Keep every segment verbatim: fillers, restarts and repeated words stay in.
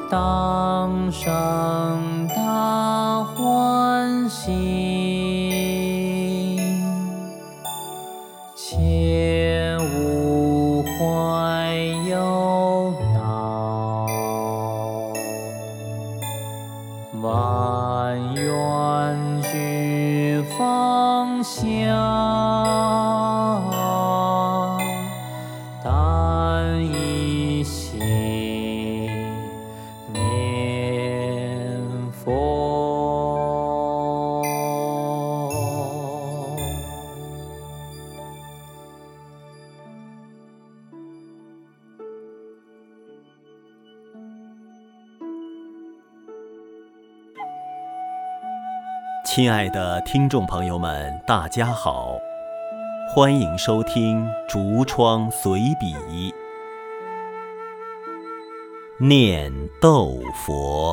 当生大欢喜，切勿怀忧恼，万愿俱放下，但一心念佛。 亲爱的听众朋友们，大家好，欢迎收听竹窗随笔。念豆佛。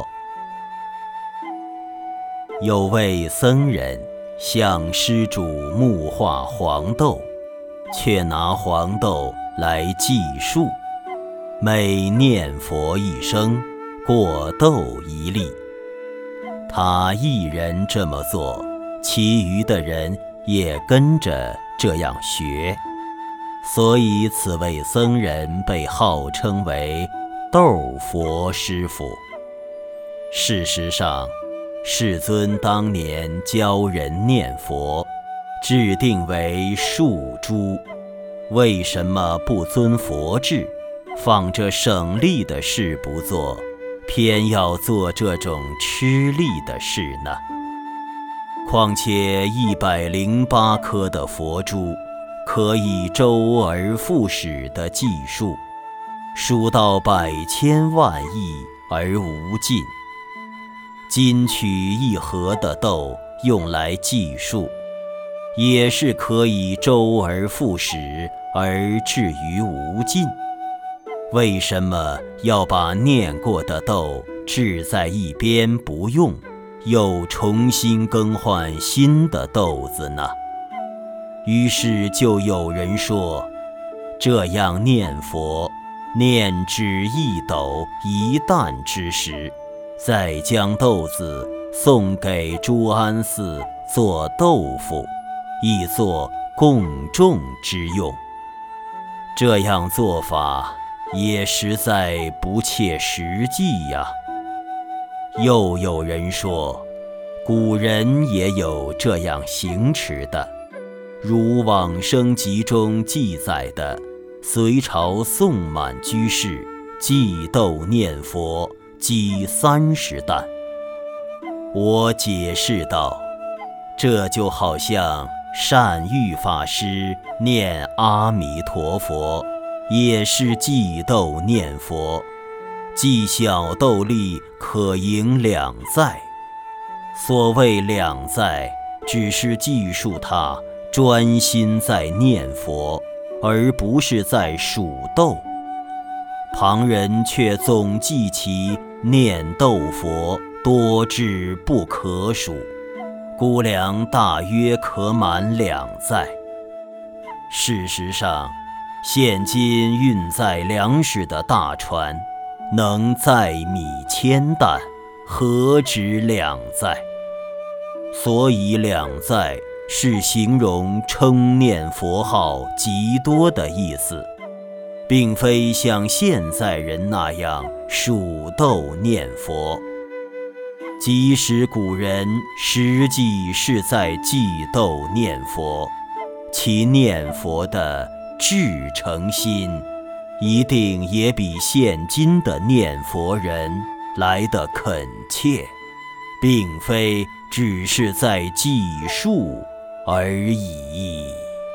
有位僧人向施主木化黄豆，却拿黄豆来计数，每念佛一声，过豆一粒。他一人这么做，其余的人也跟着这样学，所以此位僧人被号称为豆佛师傅。事实上，世尊当年教人念佛，制定为数珠，为什么不遵佛制，放着省力的事不做，偏要做这种吃力的事呢？况且一百零八颗的佛珠，可以周而复始的计数，数到百千万亿而无尽。今取一盒的豆用来计数，也是可以周而复始而至于无尽。为什么要把念过的豆置在一边不用，又重新更换新的豆子呢？于是就有人说，这样念佛，念至一斗一担之时，再将豆子送给诸安寺做豆腐，以作供众之用。这样做法也实在不切实际呀。又有人说，古人也有这样行持的，如《往生集》中记载的，隋朝宋满居士祭豆念佛，积三十担。我解释道，这就好像善玉法师念阿弥陀佛，也是祭豆念佛，祭小豆粒可迎两载。所谓两载，只是记述他专心在念佛，而不是在数豆。旁人却总记其念豆佛多至不可数，估量大约可满两载。事实上，现今运载粮食的大船能载米千担，何止两载？所以两载是形容称念佛号极多的意思，并非像现在人那样数豆念佛。即使古人实际是在祭豆念佛，其念佛的至诚心，一定也比现今的念佛人来得恳切，并非只是在计数而已。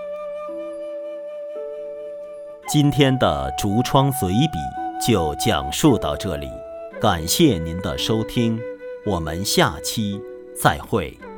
今天的竹窗随笔就讲述到这里，感谢您的收听，我们下期再会。